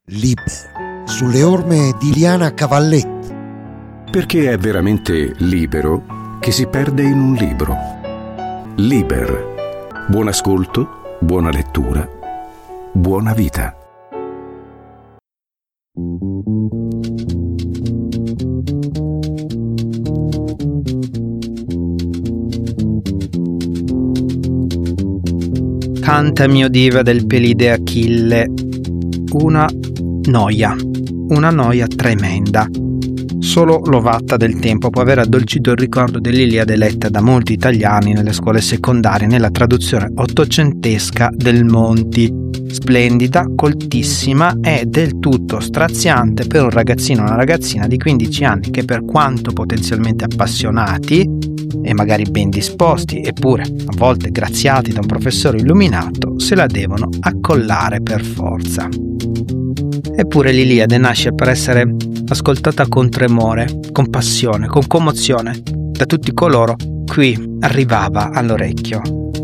Liber, sulle orme di Liana Cavalletti. Perché è veramente libero che si perde in un libro. Liber. Buon ascolto, buona lettura, buona vita. Canta mio diva del pelide Achille. Una noia tremenda. Solo l'ovatta del tempo può aver addolcito il ricordo dell'Iliade letta da molti italiani nelle scuole secondarie nella traduzione ottocentesca del Monti. Splendida, coltissima e del tutto straziante per un ragazzino o una ragazzina di 15 anni che, per quanto potenzialmente appassionati e magari ben disposti, eppure a volte graziati da un professore illuminato, se la devono accollare per forza. Eppure l'Iliade nasce per essere ascoltata con tremore, con passione, con commozione da tutti coloro cui arrivava all'orecchio.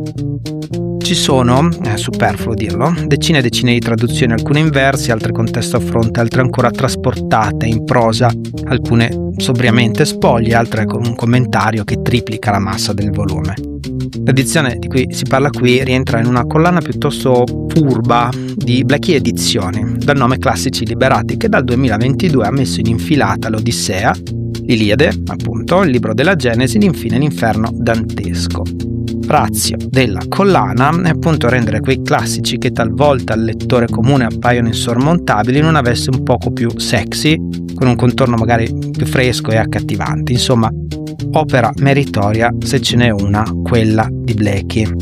Ci sono, è superfluo dirlo, decine e decine di traduzioni, alcune in versi, altre con testo a fronte, altre ancora trasportate in prosa, alcune sobriamente spoglie, altre con un commentario che triplica la massa del volume. L'edizione di cui si parla qui rientra in una collana piuttosto furba di Blackie Edizioni, dal nome Classici Liberati, che dal 2022 ha messo in infilata l'Odissea, l'Iliade, appunto, il libro della Genesi ed infine l'Inferno dantesco. Ratio della collana è appunto rendere quei classici che talvolta al lettore comune appaiono insormontabili in una veste un poco più sexy, con un contorno magari più fresco e accattivante. Insomma, opera meritoria, se ce n'è una, quella di Blackie.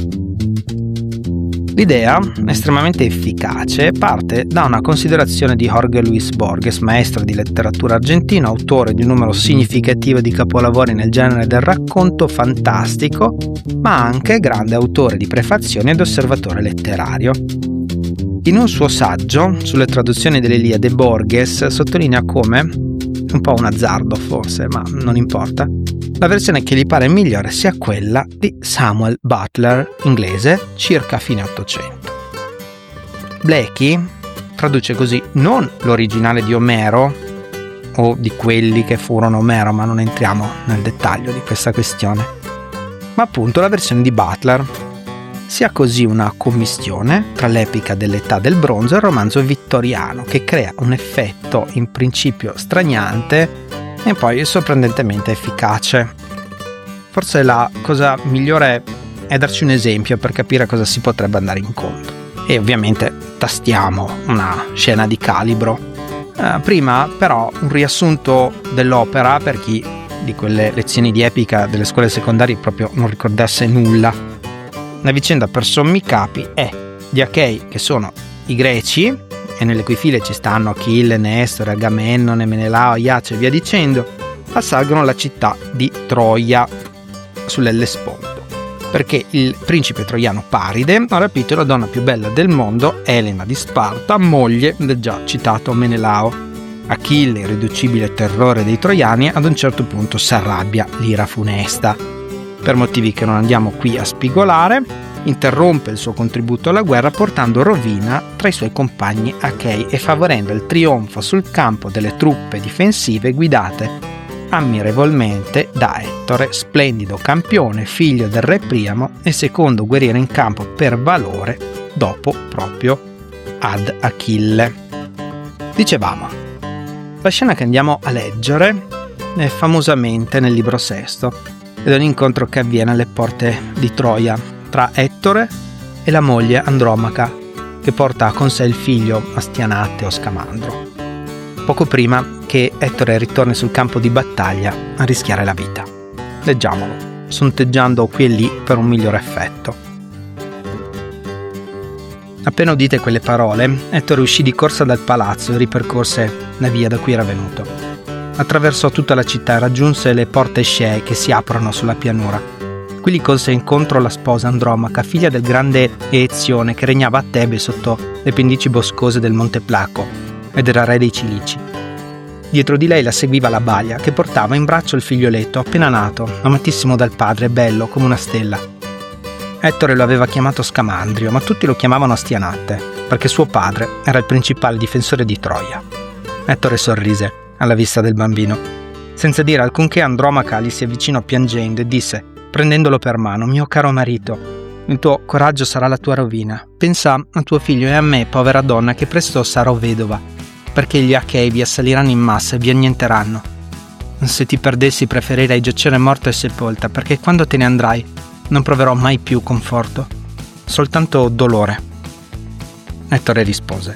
L'idea, estremamente efficace, parte da una considerazione di Jorge Luis Borges, maestro di letteratura argentino, autore di un numero significativo di capolavori nel genere del racconto fantastico, ma anche grande autore di prefazioni ed osservatore letterario. In un suo saggio sulle traduzioni dell'Iliade, Borges sottolinea come, un po' un azzardo forse, ma non importa, la versione che gli pare migliore sia quella di Samuel Butler, inglese, circa fine Ottocento. Blackie traduce così non l'originale di Omero, o di quelli che furono Omero, ma non entriamo nel dettaglio di questa questione, ma appunto la versione di Butler. Si ha così una commistione tra l'epica dell'età del bronzo e il romanzo vittoriano, che crea un effetto in principio straniante e poi sorprendentemente efficace. Forse la cosa migliore è darci un esempio per capire a cosa si potrebbe andare incontro. E ovviamente tastiamo una scena di calibro. Prima però un riassunto dell'opera per chi di quelle lezioni di epica delle scuole secondarie proprio non ricordasse nulla. La vicenda per sommi capi è gli Achei, che sono i greci, e nelle cui file ci stanno Achille, Nestore, Agamennone, Menelao, Iace e via dicendo, assalgono la città di Troia sull'Ellesponto, perché il principe troiano Paride ha rapito la donna più bella del mondo, Elena di Sparta, moglie del già citato Menelao. Achille, irriducibile terrore dei troiani, ad un certo punto si arrabbia l'ira funesta. Per motivi che non andiamo qui a spigolare, interrompe il suo contributo alla guerra portando rovina tra i suoi compagni Achei e favorendo il trionfo sul campo delle truppe difensive guidate ammirevolmente da Ettore, splendido campione, figlio del re Priamo e secondo guerriero in campo per valore dopo proprio ad Achille. Dicevamo, la scena che andiamo a leggere è famosamente nel libro sesto ed è un incontro che avviene alle porte di Troia tra Ettore e la moglie Andromaca, che porta con sé il figlio Astianate o Scamandro, poco prima che Ettore ritorni sul campo di battaglia a rischiare la vita. Leggiamolo, sonteggiando qui e lì per un migliore effetto. Appena udite quelle parole, Ettore uscì di corsa dal palazzo e ripercorse la via da cui era venuto. Attraversò tutta la città e raggiunse le porte Scee che si aprono sulla pianura. Qui gli colse incontro la sposa Andromaca, figlia del grande Eezione che regnava a Tebe sotto le pendici boscose del Monte Placo ed era re dei Cilici. Dietro di lei la seguiva la balia che portava in braccio il figlioletto appena nato, amatissimo dal padre, bello come una stella. Ettore lo aveva chiamato Scamandrio, ma tutti lo chiamavano Astianate. perché suo padre era il principale difensore di Troia. Ettore sorrise alla vista del bambino. Senza dire alcunché, Andromaca gli si avvicinò piangendo e disse, prendendolo per mano: mio caro marito, il tuo coraggio sarà la tua rovina. Pensa a tuo figlio e a me, povera donna, che presto sarò vedova, perché gli Achei vi assaliranno in massa e vi annienteranno. Se ti perdessi preferirei giacere morta e sepolta, perché quando te ne andrai non proverò mai più conforto, soltanto dolore. Ettore rispose: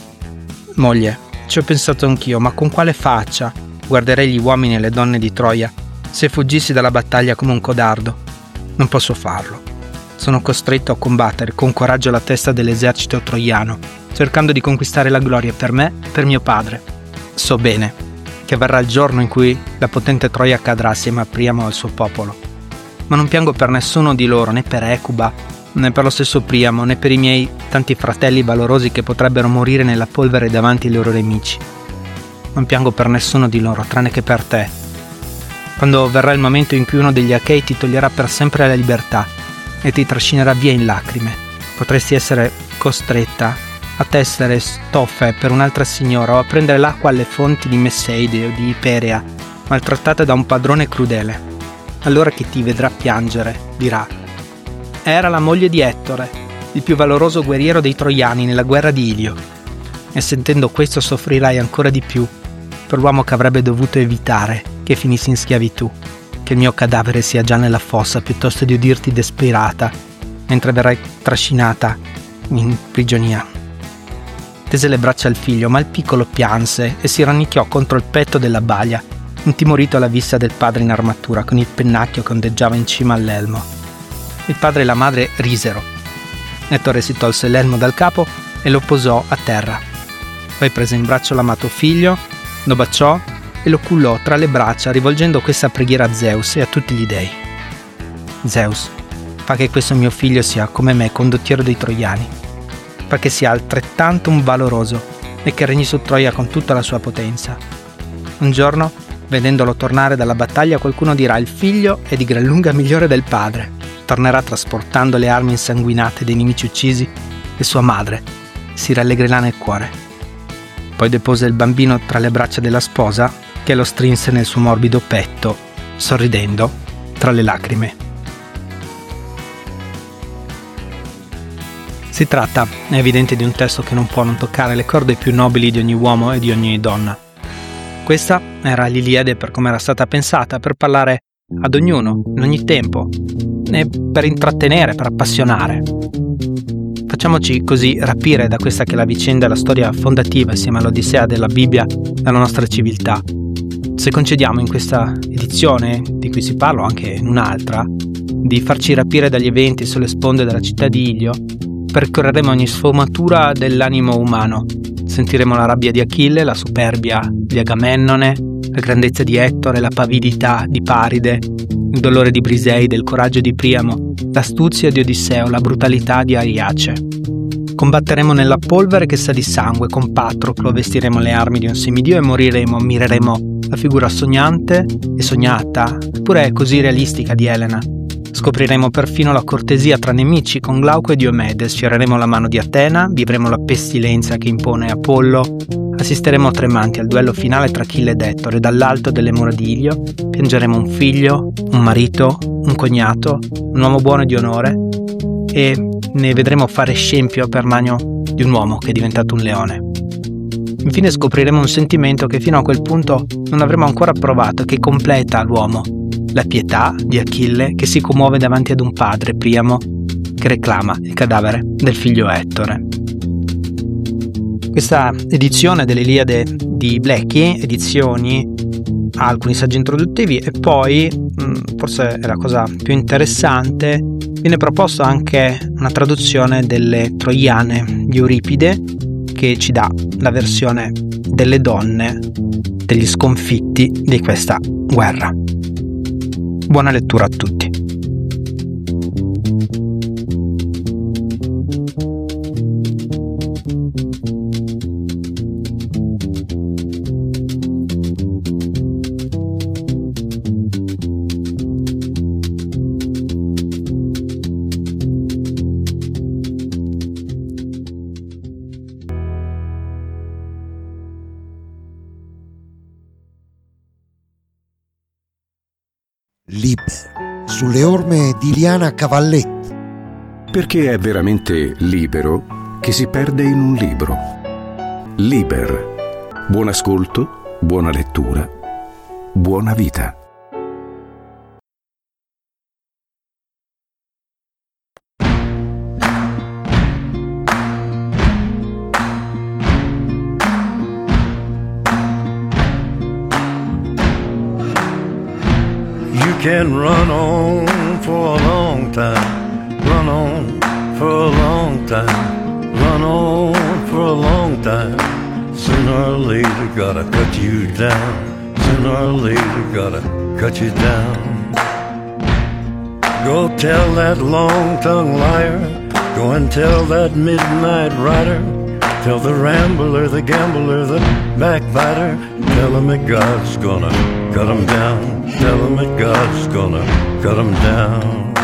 moglie, ci ho pensato anch'io, ma con quale faccia guarderei gli uomini e le donne di Troia se fuggissi dalla battaglia come un codardo? Non posso farlo. Sono costretto a combattere con coraggio alla testa dell'esercito troiano, cercando di conquistare la gloria per me e per mio padre. So bene che verrà il giorno in cui la potente Troia cadrà assieme a Priamo e al suo popolo. Ma non piango per nessuno di loro, né per Ecuba, né per lo stesso Priamo, né per i miei tanti fratelli valorosi che potrebbero morire nella polvere davanti ai loro nemici. Non piango per nessuno di loro, tranne che per te. Quando verrà il momento in cui uno degli Achei ti toglierà per sempre la libertà e ti trascinerà via in lacrime, potresti essere costretta a tessere stoffe per un'altra signora o a prendere l'acqua alle fonti di Messeide o di Iperea, maltrattata da un padrone crudele. Allora chi ti vedrà piangere dirà: era la moglie di Ettore, il più valoroso guerriero dei Troiani nella guerra di Ilio. E sentendo questo soffrirai ancora di più per l'uomo che avrebbe dovuto evitare che finissi in schiavitù, che il mio cadavere sia già nella fossa piuttosto di udirti desperata mentre verrai trascinata in prigionia. Tese le braccia al figlio, ma il piccolo pianse e si rannicchiò contro il petto della balia, intimorito alla vista del padre in armatura con il pennacchio che ondeggiava in cima all'elmo. Il padre e la madre risero. Ettore si tolse l'elmo dal capo e lo posò a terra. Poi prese in braccio l'amato figlio, lo baciò e lo cullò tra le braccia, rivolgendo questa preghiera a Zeus e a tutti gli dei. Zeus, fa che questo mio figlio sia come me, condottiero dei Troiani, fa che sia altrettanto un valoroso e che regni su Troia con tutta la sua potenza. Un giorno, vedendolo tornare dalla battaglia, qualcuno dirà: il figlio è di gran lunga migliore del padre. Tornerà trasportando le armi insanguinate dei nemici uccisi e sua madre si rallegrerà nel cuore. Poi depose il bambino tra le braccia della sposa, che lo strinse nel suo morbido petto, sorridendo tra le lacrime. Si tratta, è evidente, di un testo che non può non toccare le corde più nobili di ogni uomo e di ogni donna. Questa era l'Iliade per come era stata pensata, per parlare ad ognuno, in ogni tempo, e per intrattenere, per appassionare. Facciamoci così rapire da questa che è la vicenda e la storia fondativa, insieme all'Odissea della Bibbia, della nostra civiltà. Se concediamo in questa edizione, di cui si parla anche in un'altra, di farci rapire dagli eventi sulle sponde della città di Ilio, percorreremo ogni sfumatura dell'animo umano. Sentiremo la rabbia di Achille, la superbia di Agamennone, la grandezza di Ettore, la pavidità di Paride, il dolore di Briseide, il coraggio di Priamo, l'astuzia di Odisseo, la brutalità di Ariace. Combatteremo nella polvere che sa di sangue, con Patroclo vestiremo le armi di un semidio e moriremo, ammireremo la figura sognante e sognata, eppure così realistica, di Elena. Scopriremo perfino la cortesia tra nemici con Glauco e Diomede, sfioreremo la mano di Atena, vivremo la pestilenza che impone Apollo, assisteremo tremanti al duello finale tra Achille ed Ettore, dall'alto delle mura di Ilio, piangeremo un figlio, un marito, un cognato, un uomo buono e di onore, e ne vedremo fare scempio per mano di un uomo che è diventato un leone. Infine scopriremo un sentimento che fino a quel punto non avremo ancora provato e che completa l'uomo, la pietà di Achille che si commuove davanti ad un padre, Priamo, che reclama il cadavere del figlio Ettore. Questa edizione dell'Iliade di Blechii Edizioni ha alcuni saggi introduttivi e poi, forse è la cosa più interessante, viene proposto anche una traduzione delle Troiane di Euripide che ci dà la versione delle donne, degli sconfitti di questa guerra. Buona lettura a tutti. Liber, sulle orme di Liana Cavalletti. Perché è veramente libero che si perde in un libro. Liber. Buon ascolto, buona lettura, buona vita. You can run on for a long time, run on for a long time, run on for a long time. Sooner or later gotta cut you down, sooner or later gotta cut you down. Go tell that long-tongued liar, go and tell that midnight rider, tell the rambler, the gambler, the backbiter, tell him that God's gonna cut him down, tell him that God's gonna cut him down.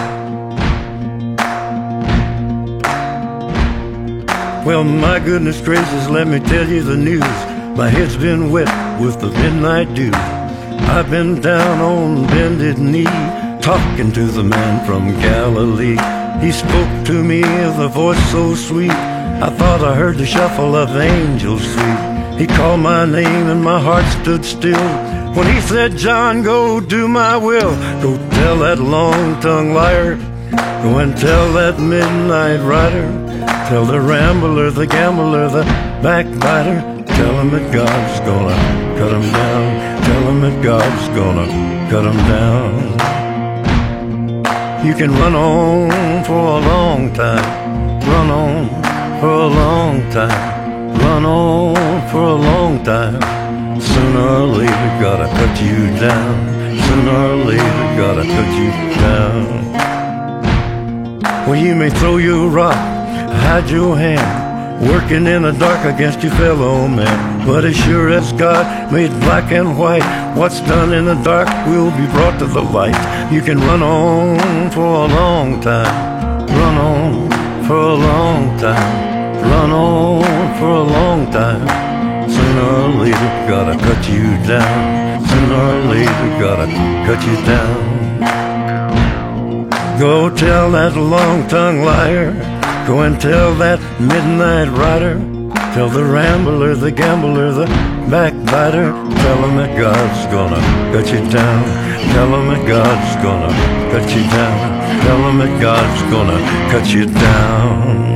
Well, my goodness gracious, let me tell you the news. My head's been wet with the midnight dew. I've been down on bended knee, talking to the man from Galilee. He spoke to me with a voice so sweet, I thought I heard the shuffle of angels sweet. He called my name and my heart stood still when he said, John, go do my will. Go tell that long-tongued liar, go and tell that midnight rider, tell the rambler, the gambler, the backbiter, tell him that God's gonna cut him down, tell him that God's gonna cut him down. You can run on for a long time, run on for a long time, run on for a long time. Sooner or later gotta cut you down, sooner or later gotta cut you down. Well, you may throw your rock, hide your hand, working in the dark against your fellow man, but as sure as God made black and white, what's done in the dark will be brought to the light. You can run on for a long time, run on for a long time, run on for a long time. Sooner or later gotta cut you down, sooner or later gotta cut you down. Go tell that long-tongued liar, go and tell that midnight rider, tell the rambler, the gambler, the backbiter, tell him that God's gonna cut you down, tell him that God's gonna cut you down, tell him that God's gonna cut you down.